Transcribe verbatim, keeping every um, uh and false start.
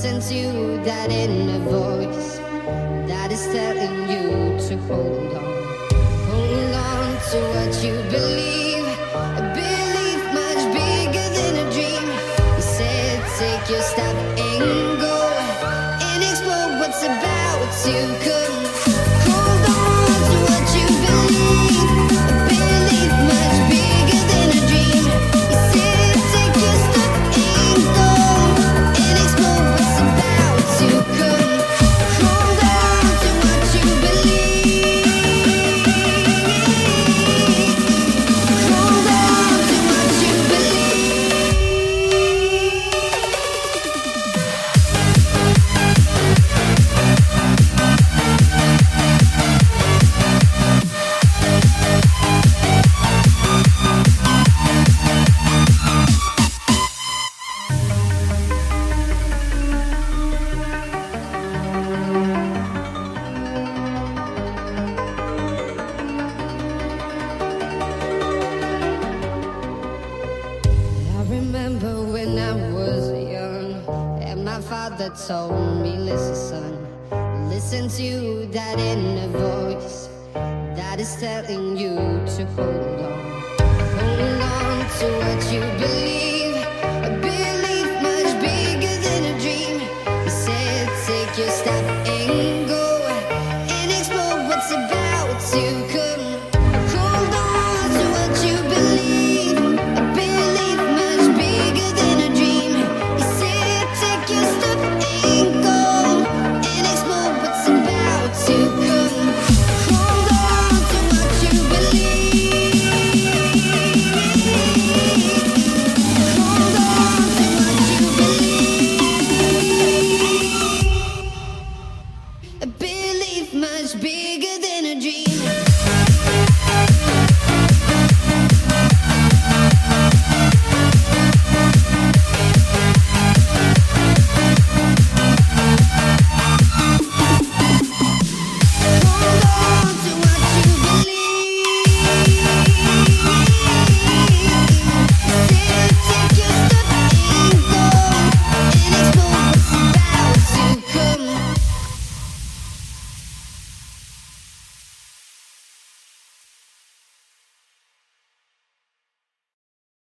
Listen to that inner voice that is telling you to hold on. Hold on to what you believe, a belief much bigger than a dream. You said take your step and go and explore what's about to come. Hold on to what you believe, a belief much bigger than a dream. You said take your step and go and explore what's about to come. Hold on to what you believe. Hold on to what you believe. I remember when I was young, and my father told me, listen, son, listen to that inner voice that is telling you to hold on. Hold on to what you believe.